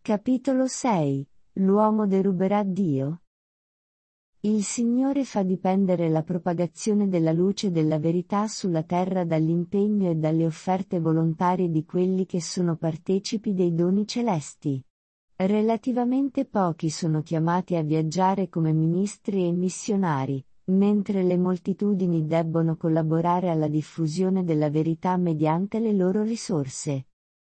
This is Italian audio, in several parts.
Capitolo 6. L'uomo deruberà Dio? Il Signore fa dipendere la propagazione della luce della verità sulla terra dall'impegno e dalle offerte volontarie di quelli che sono partecipi dei doni celesti. Relativamente pochi sono chiamati a viaggiare come ministri e missionari, mentre le moltitudini debbono collaborare alla diffusione della verità mediante le loro risorse.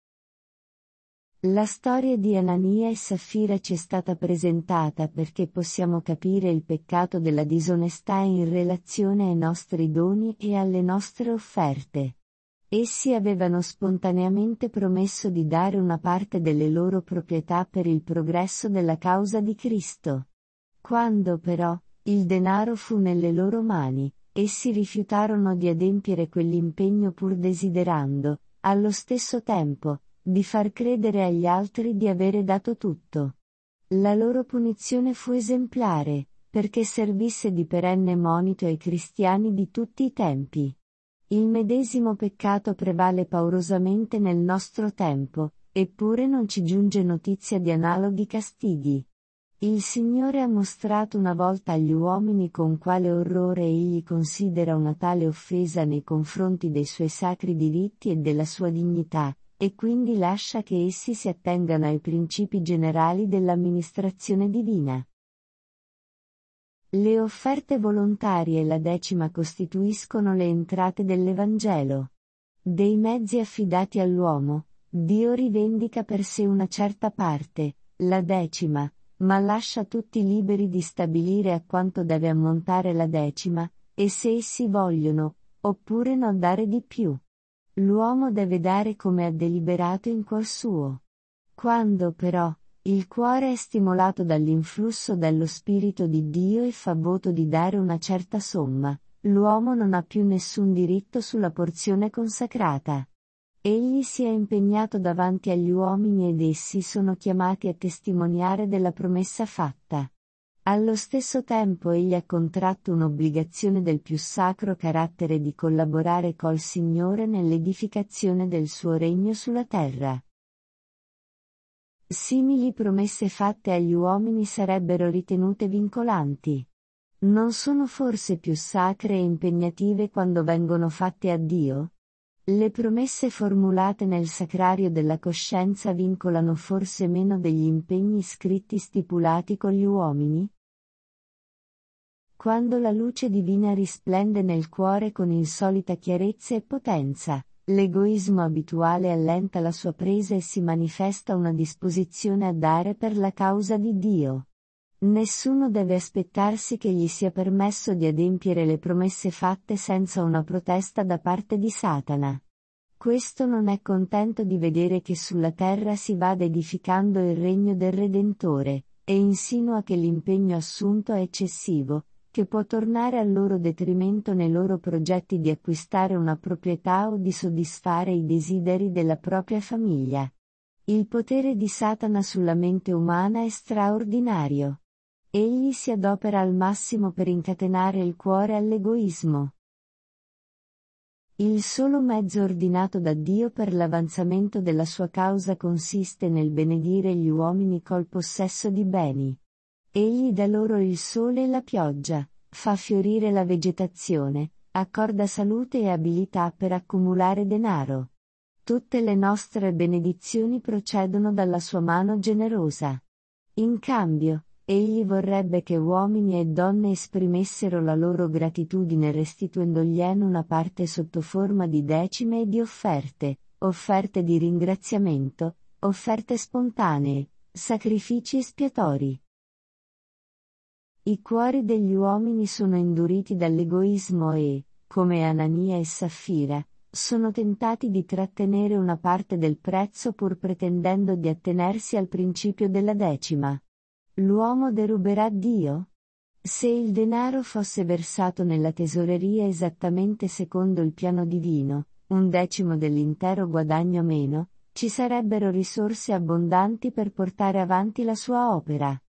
La storia di Anania e Saffira ci è stata presentata perché possiamo capire il peccato della disonestà in relazione ai nostri doni e alle nostre offerte. Essi avevano spontaneamente promesso di dare una parte delle loro proprietà per il progresso della causa di Cristo. Quando però il denaro fu nelle loro mani, essi rifiutarono di adempiere quell'impegno pur desiderando, allo stesso tempo, di far credere agli altri di avere dato tutto. La loro punizione fu esemplare, perché servisse di perenne monito ai cristiani di tutti i tempi. Il medesimo peccato prevale paurosamente nel nostro tempo, eppure non ci giunge notizia di analoghi castighi. Il Signore ha mostrato una volta agli uomini con quale orrore egli considera una tale offesa nei confronti dei suoi sacri diritti e della sua dignità, e quindi lascia che essi si attengano ai principi generali dell'amministrazione divina. Le offerte volontarie e la decima costituiscono le entrate dell'Evangelo. Dei mezzi affidati all'uomo, Dio rivendica per sé una certa parte, la decima, ma lascia tutti liberi di stabilire a quanto deve ammontare la decima, e se essi vogliono, oppure non dare di più. L'uomo deve dare come ha deliberato in cuor suo. Quando però il cuore è stimolato dall'influsso dello Spirito di Dio e fa voto di dare una certa somma, l'uomo non ha più nessun diritto sulla porzione consacrata. Egli si è impegnato davanti agli uomini ed essi sono chiamati a testimoniare della promessa fatta. Allo stesso tempo egli ha contratto un'obbligazione del più sacro carattere di collaborare col Signore nell'edificazione del suo regno sulla terra. Simili promesse fatte agli uomini sarebbero ritenute vincolanti. Non sono forse più sacre e impegnative quando vengono fatte a Dio? Le promesse formulate nel sacrario della coscienza vincolano forse meno degli impegni scritti stipulati con gli uomini? Quando la luce divina risplende nel cuore con insolita chiarezza e potenza, l'egoismo abituale allenta la sua presa e si manifesta una disposizione a dare per la causa di Dio. Nessuno deve aspettarsi che gli sia permesso di adempiere le promesse fatte senza una protesta da parte di Satana. Questo non è contento di vedere che sulla terra si vada edificando il regno del Redentore, e insinua che l'impegno assunto è eccessivo, che può tornare al loro detrimento nei loro progetti di acquistare una proprietà o di soddisfare i desideri della propria famiglia. Il potere di Satana sulla mente umana è straordinario. Egli si adopera al massimo per incatenare il cuore all'egoismo. Il solo mezzo ordinato da Dio per l'avanzamento della sua causa consiste nel benedire gli uomini col possesso di beni. Egli dà loro il sole e la pioggia, fa fiorire la vegetazione, accorda salute e abilità per accumulare denaro. Tutte le nostre benedizioni procedono dalla sua mano generosa. In cambio, egli vorrebbe che uomini e donne esprimessero la loro gratitudine restituendogliene una parte sotto forma di decime e di offerte di ringraziamento, offerte spontanee, sacrifici espiatori. I cuori degli uomini sono induriti dall'egoismo e, come Anania e Saffira, sono tentati di trattenere una parte del prezzo pur pretendendo di attenersi al principio della decima. L'uomo deruberà Dio? Se il denaro fosse versato nella tesoreria esattamente secondo il piano divino, 1/10 dell'intero guadagno meno, ci sarebbero risorse abbondanti per portare avanti la sua opera.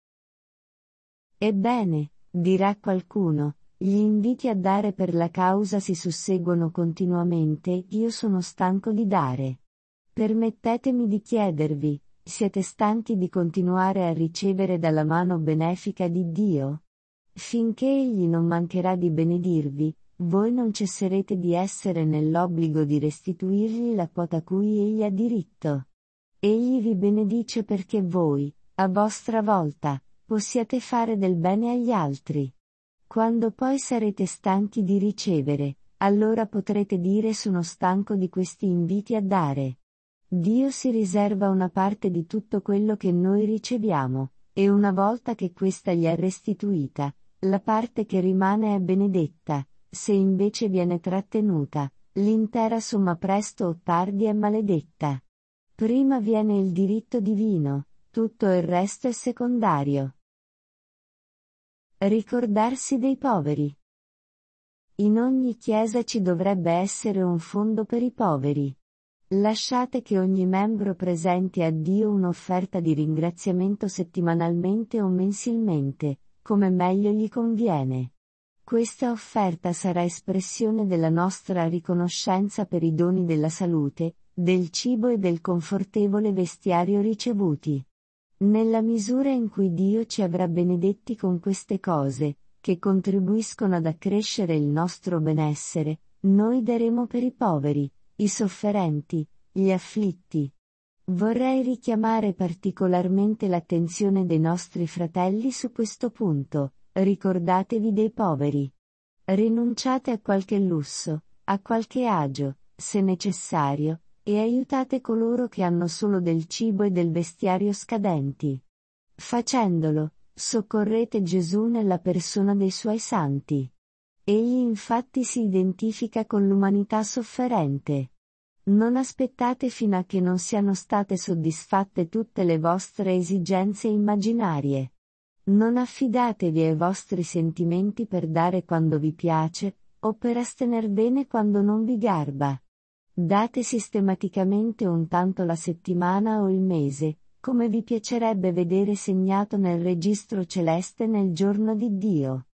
Ebbene, dirà qualcuno, gli inviti a dare per la causa si susseguono continuamente, io sono stanco di dare. Permettetemi di chiedervi, Siete stanchi di continuare a ricevere dalla mano benefica di Dio? Finché Egli non mancherà di benedirvi, voi non cesserete di essere nell'obbligo di restituirgli la quota cui Egli ha diritto. Egli vi benedice perché voi, a vostra volta, possiate fare del bene agli altri. Quando poi sarete stanchi di ricevere, allora potrete dire: sono stanco di questi inviti a dare. Dio si riserva una parte di tutto quello che noi riceviamo, e una volta che questa gli è restituita, la parte che rimane è benedetta. Se invece viene trattenuta, l'intera somma presto o tardi è maledetta. Prima viene il diritto divino, tutto il resto è secondario. Ricordarsi dei poveri. In ogni chiesa ci dovrebbe essere un fondo per i poveri. Lasciate che ogni membro presenti a Dio un'offerta di ringraziamento settimanalmente o mensilmente, come meglio gli conviene. Questa offerta sarà espressione della nostra riconoscenza per i doni della salute, del cibo e del confortevole vestiario ricevuti. Nella misura in cui Dio ci avrà benedetti con queste cose, che contribuiscono ad accrescere il nostro benessere, noi daremo per i poveri, i sofferenti, gli afflitti. Vorrei richiamare particolarmente l'attenzione dei nostri fratelli su questo punto. Ricordatevi dei poveri. Rinunciate a qualche lusso, a qualche agio, se necessario, e aiutate coloro che hanno solo del cibo e del vestiario scadenti. Facendolo, soccorrete Gesù nella persona dei suoi santi. Egli infatti si identifica con l'umanità sofferente. Non aspettate fino a che non siano state soddisfatte tutte le vostre esigenze immaginarie. Non affidatevi ai vostri sentimenti per dare quando vi piace, o per astener bene quando non vi garba. Date sistematicamente un tanto la settimana o il mese, come vi piacerebbe vedere segnato nel registro celeste nel giorno di Dio.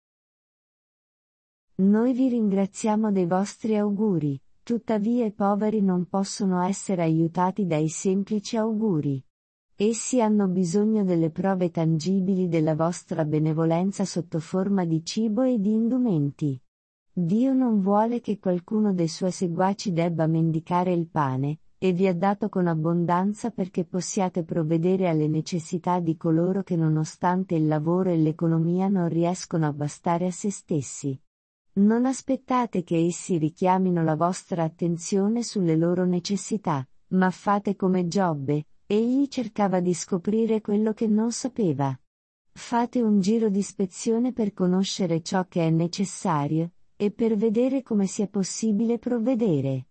Noi vi ringraziamo dei vostri auguri, tuttavia i poveri non possono essere aiutati dai semplici auguri. Essi hanno bisogno delle prove tangibili della vostra benevolenza sotto forma di cibo e di indumenti. Dio non vuole che qualcuno dei suoi seguaci debba mendicare il pane, e vi ha dato con abbondanza perché possiate provvedere alle necessità di coloro che nonostante il lavoro e l'economia non riescono a bastare a se stessi. Non aspettate che essi richiamino la vostra attenzione sulle loro necessità, ma fate come Giobbe. Egli cercava di scoprire quello che non sapeva. Fate un giro di ispezione per conoscere ciò che è necessario, e per vedere come sia possibile provvedere.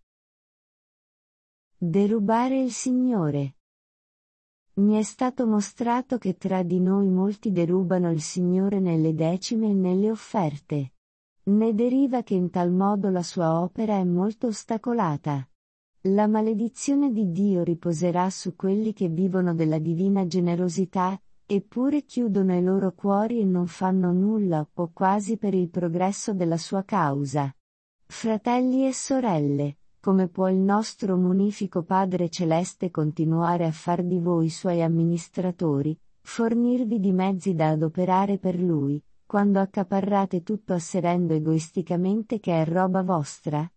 Derubare il Signore. Mi è stato mostrato che tra di noi molti derubano il Signore nelle decime e nelle offerte. Ne deriva che in tal modo la sua opera è molto ostacolata. La maledizione di Dio riposerà su quelli che vivono della divina generosità, eppure chiudono i loro cuori e non fanno nulla o quasi per il progresso della sua causa. Fratelli e sorelle, come può il nostro munifico Padre Celeste continuare a far di voi suoi amministratori, fornirvi di mezzi da adoperare per Lui, quando accaparrate tutto asserendo egoisticamente che è roba vostra?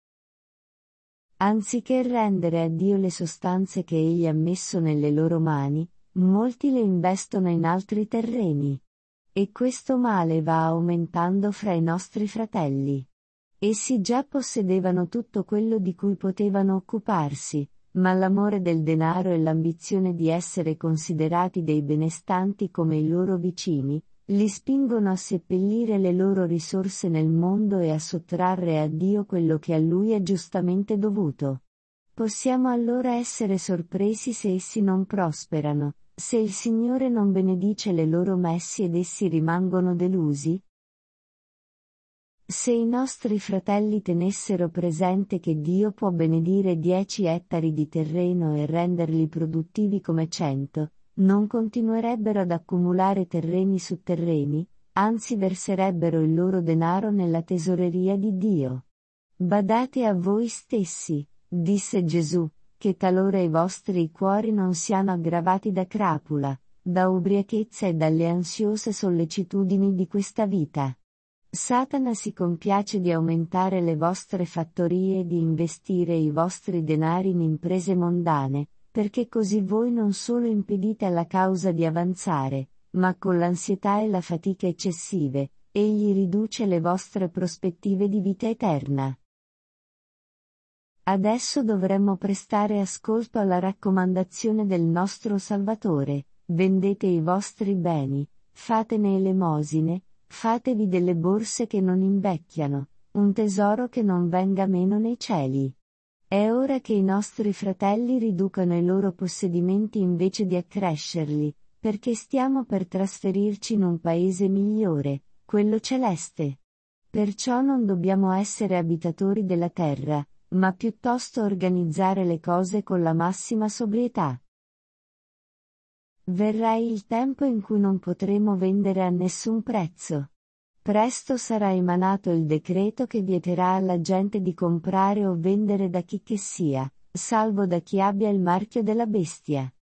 Anziché rendere a Dio le sostanze che Egli ha messo nelle loro mani, molti le investono in altri terreni. E questo male va aumentando fra i nostri fratelli. Essi già possedevano tutto quello di cui potevano occuparsi, ma l'amore del denaro e l'ambizione di essere considerati dei benestanti come i loro vicini, li spingono a seppellire le loro risorse nel mondo e a sottrarre a Dio quello che a Lui è giustamente dovuto. Possiamo allora essere sorpresi se essi non prosperano, se il Signore non benedice le loro messi ed essi rimangono delusi? Se i nostri fratelli tenessero presente che Dio può benedire 10 ettari di terreno e renderli produttivi come 100, non continuerebbero ad accumulare terreni su terreni, anzi verserebbero il loro denaro nella tesoreria di Dio. Badate a voi stessi, disse Gesù, che talora i vostri cuori non siano aggravati da crapula, da ubriachezza e dalle ansiose sollecitudini di questa vita. Satana si compiace di aumentare le vostre fattorie e di investire i vostri denari in imprese mondane, perché così voi non solo impedite alla causa di avanzare, ma con l'ansietà e la fatica eccessive, egli riduce le vostre prospettive di vita eterna. Adesso dovremmo prestare ascolto alla raccomandazione del nostro Salvatore: vendete i vostri beni, fatene elemosine, fatevi delle borse che non invecchiano, un tesoro che non venga meno nei cieli. È ora che i nostri fratelli riducano i loro possedimenti invece di accrescerli, perché stiamo per trasferirci in un paese migliore, quello celeste. Perciò non dobbiamo essere abitatori della terra, ma piuttosto organizzare le cose con la massima sobrietà. Verrà il tempo in cui non potremo vendere a nessun prezzo. Presto sarà emanato il decreto che vieterà alla gente di comprare o vendere da chi che sia, salvo da chi abbia il marchio della bestia.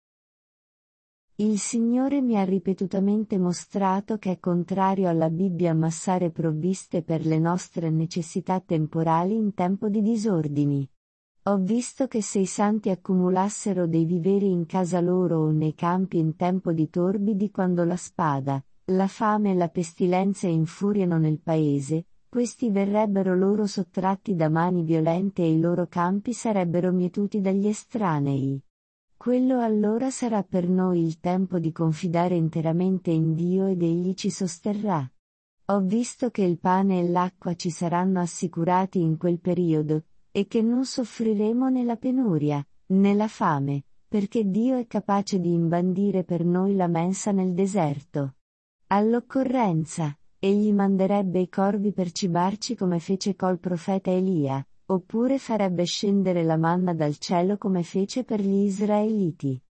Il Signore mi ha ripetutamente mostrato che è contrario alla Bibbia ammassare provviste per le nostre necessità temporali in tempo di disordini. Ho visto che se i santi accumulassero dei viveri in casa loro o nei campi in tempo di torbidi, quando la spada, la fame e la pestilenza infuriano nel paese, questi verrebbero loro sottratti da mani violente e i loro campi sarebbero mietuti dagli estranei. Quello allora sarà per noi il tempo di confidare interamente in Dio ed Egli ci sosterrà. Ho visto che il pane e l'acqua ci saranno assicurati in quel periodo, e che non soffriremo né la penuria, né la fame, perché Dio è capace di imbandire per noi la mensa nel deserto. All'occorrenza, Egli manderebbe i corvi per cibarci come fece col profeta Elia, oppure farebbe scendere la manna dal cielo come fece per gli Israeliti.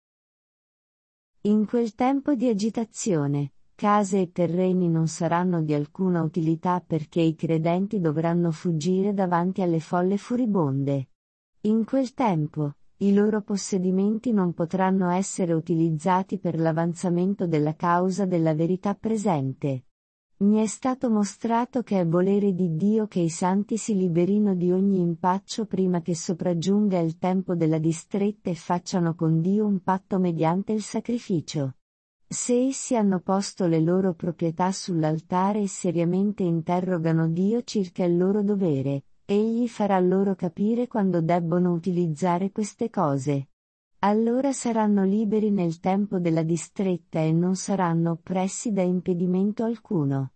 In quel tempo di agitazione, case e terreni non saranno di alcuna utilità perché i credenti dovranno fuggire davanti alle folle furibonde. In quel tempo, i loro possedimenti non potranno essere utilizzati per l'avanzamento della causa della verità presente. Mi è stato mostrato che è volere di Dio che i santi si liberino di ogni impaccio prima che sopraggiunga il tempo della distretta e facciano con Dio un patto mediante il sacrificio. Se essi hanno posto le loro proprietà sull'altare e seriamente interrogano Dio circa il loro dovere, Egli farà loro capire quando debbono utilizzare queste cose. Allora saranno liberi nel tempo della distretta e non saranno oppressi da impedimento alcuno.